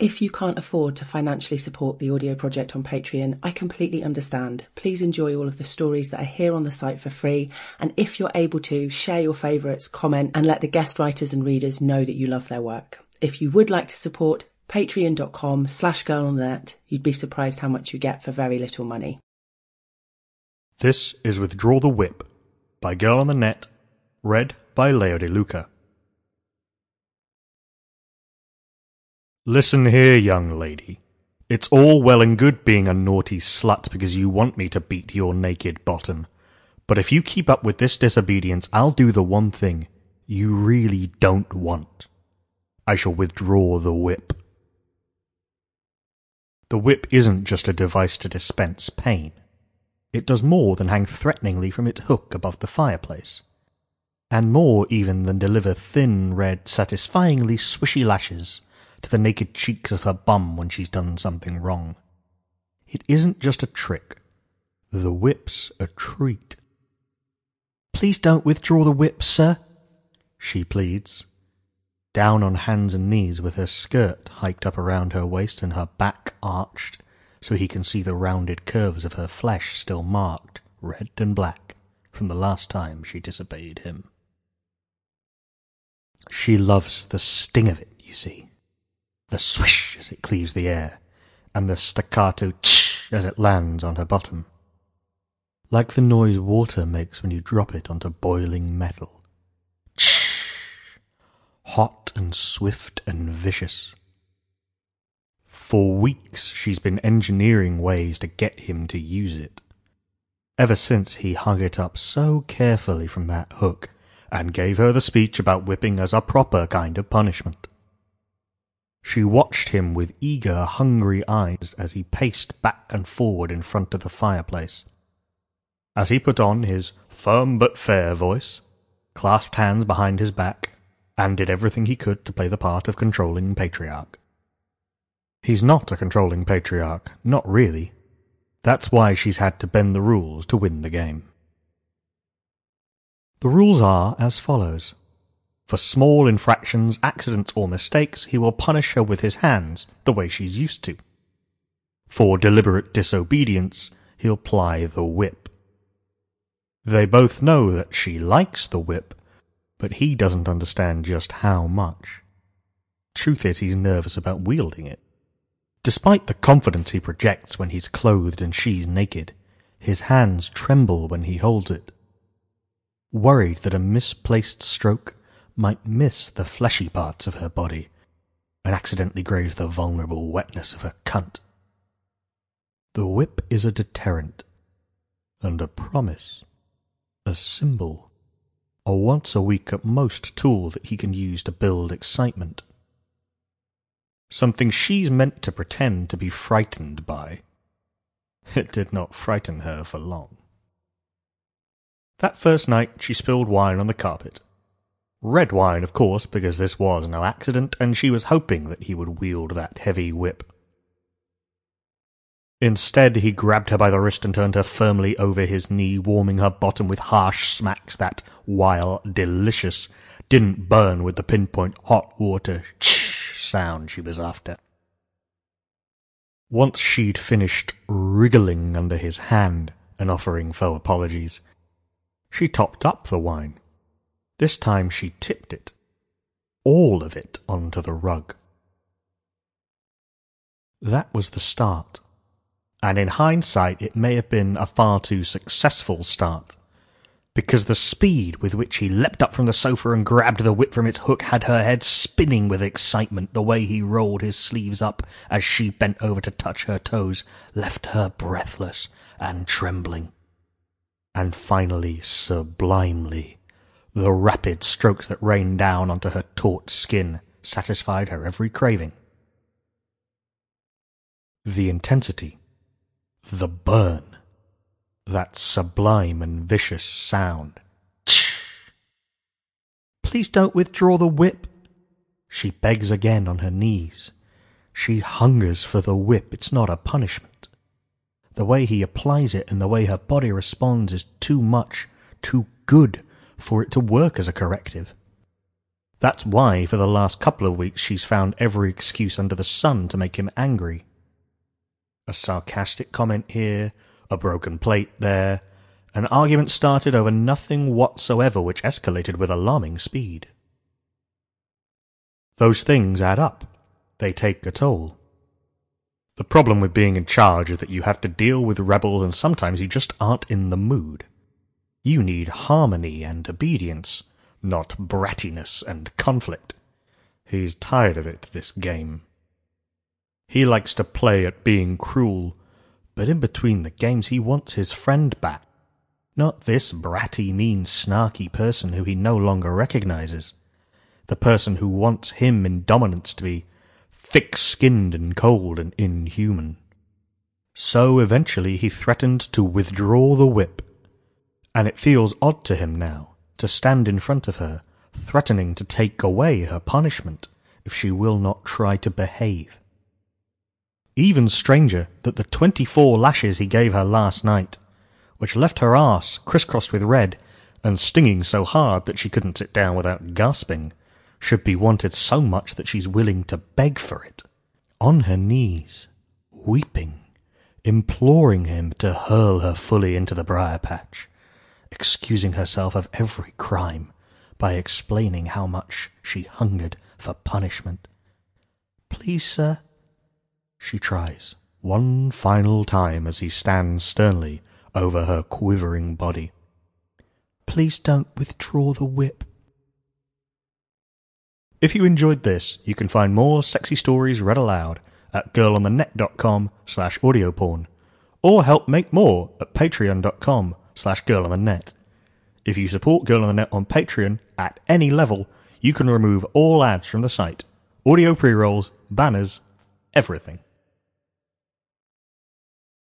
If you can't afford to financially support the audio project on Patreon, I completely understand. Please enjoy all of the stories that are here on the site for free, and if you're able to, share your favourites, comment, and let the guest writers and readers know that you love their work. If you would like to support, patreon.com/girlonthenet. You'd be surprised how much you get for very little money. This is Withdraw the Whip by Girl on the Net, read by Leo De Luca. Listen here, young lady. It's all well and good being a naughty slut because you want me to beat your naked bottom. But if you keep up with this disobedience, I'll do the one thing you really don't want. I shall withdraw the whip. The whip isn't just a device to dispense pain. It does more than hang threateningly from its hook above the fireplace, and more even than deliver thin, red, satisfyingly swishy lashes to the naked cheeks of her bum when she's done something wrong. It isn't just a trick. The whip's a treat. "Please don't withdraw the whip, sir," she pleads, down on hands and knees with her skirt hiked up around her waist and her back arched so he can see the rounded curves of her flesh still marked red and black from the last time she disobeyed him. She loves the sting of it, you see. The swish as it cleaves the air, and the staccato tsh as it lands on her bottom. Like the noise water makes when you drop it onto boiling metal. Tsh! Hot and swift and vicious. For weeks she's been engineering ways to get him to use it. Ever since he hung it up so carefully from that hook, and gave her the speech about whipping as a proper kind of punishment. She watched him with eager, hungry eyes as he paced back and forward in front of the fireplace. As he put on his firm but fair voice, clasped hands behind his back, and did everything he could to play the part of controlling patriarch. He's not a controlling patriarch, not really. That's why she's had to bend the rules to win the game. The rules are as follows. For small infractions, accidents, or mistakes, he will punish her with his hands, the way she's used to. For deliberate disobedience, he'll ply the whip. They both know that she likes the whip, but he doesn't understand just how much. Truth is, he's nervous about wielding it. Despite the confidence he projects when he's clothed and she's naked, his hands tremble when he holds it. Worried that a misplaced stroke might miss the fleshy parts of her body and accidentally graze the vulnerable wetness of her cunt. The whip is a deterrent, and a promise, a symbol, a once-a-week at most tool that he can use to build excitement. Something she's meant to pretend to be frightened by. It did not frighten her for long. That first night she spilled wine on the carpet. Red wine, of course, because this was no accident, and she was hoping that he would wield that heavy whip. Instead, he grabbed her by the wrist and turned her firmly over his knee, warming her bottom with harsh smacks that, while delicious, didn't burn with the pinpoint hot water sound she was after. Once she'd finished wriggling under his hand and offering faux apologies, she topped up the wine. This time she tipped it, all of it, onto the rug. That was the start, and in hindsight it may have been a far too successful start, because the speed with which he leapt up from the sofa and grabbed the whip from its hook had her head spinning with excitement. The way he rolled his sleeves up as she bent over to touch her toes left her breathless and trembling. And finally, sublimely, the rapid strokes that rained down onto her taut skin satisfied her every craving. The intensity, the burn, that sublime and vicious sound. Tch! "Please don't withdraw the whip," she begs again on her knees. She hungers for the whip. It's not a punishment. The way he applies it and the way her body responds is too much, too good for it to work as a corrective. That's why for the last couple of weeks she's found every excuse under the sun to make him angry. A sarcastic comment here, a broken plate there, an argument started over nothing whatsoever which escalated with alarming speed. Those things add up. They take a toll. The problem with being in charge is that you have to deal with rebels and sometimes you just aren't in the mood. You need harmony and obedience, not brattiness and conflict. He's tired of it, this game. He likes to play at being cruel, but in between the games he wants his friend back. Not this bratty, mean, snarky person who he no longer recognizes. The person who wants him in dominance to be thick-skinned and cold and inhuman. So eventually he threatened to withdraw the whip, and it feels odd to him now to stand in front of her, threatening to take away her punishment if she will not try to behave. Even stranger that the 24 lashes he gave her last night, which left her arse crisscrossed with red and stinging so hard that she couldn't sit down without gasping, should be wanted so much that she's willing to beg for it, on her knees, weeping, imploring him to hurl her fully into the briar patch, excusing herself of every crime by explaining how much she hungered for punishment. "Please, sir," she tries, one final time as he stands sternly over her quivering body. "Please don't withdraw the whip." If you enjoyed this, you can find more sexy stories read aloud at girlonthenet.com/audioporn, or help make more at patreon.com/girlonthenet. If you support Girl on the Net on Patreon at any level, you can remove all ads from the site, audio pre-rolls, banners, everything.